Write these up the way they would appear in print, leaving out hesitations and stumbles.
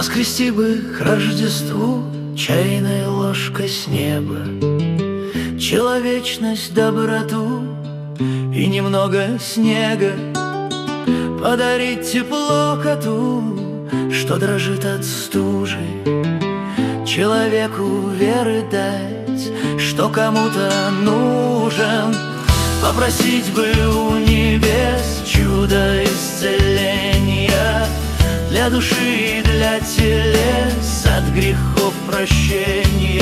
Воскрести бы к Рождеству чайной ложкой с неба человечность, доброту и немного снега. Подарить тепло коту, что дрожит от стужи, человеку веры дать, что кому-то нужен. Попросить бы у небес чудо исцеления для души и для телес, от грехов прощения.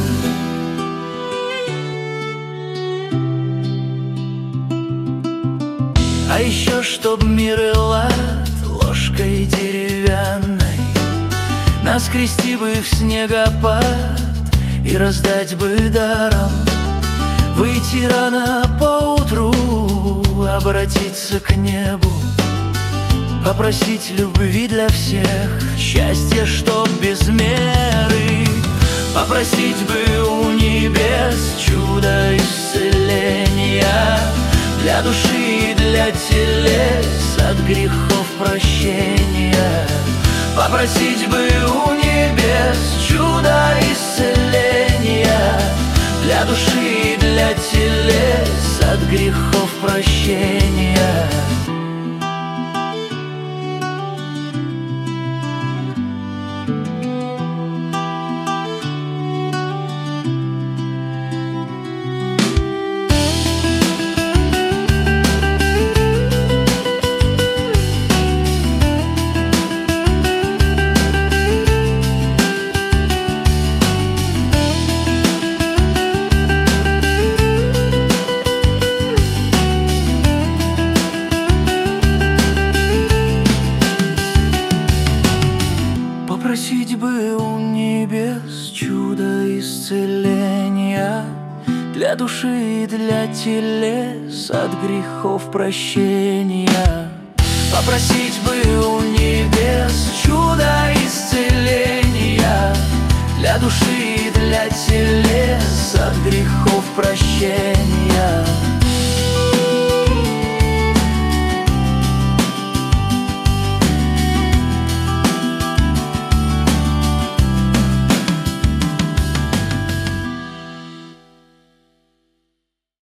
А еще чтоб мир и лад ложкой деревянной наскрести бы в снегопад и раздать бы даром. Выйти рано поутру, обратиться к небу, попросить любви для всех, счастья, чтоб без меры. Попросить бы у небес чудо исцеления для души и для телес, от грехов прощения. Попросить бы у небес чудо исцеления для души и для телес, от грехов прощения. Попросить бы у небес чудо исцеления для души и для телес, от грехов прощения. Попросить бы у небес чудо исцеления для души и для телес, от грехов прощения.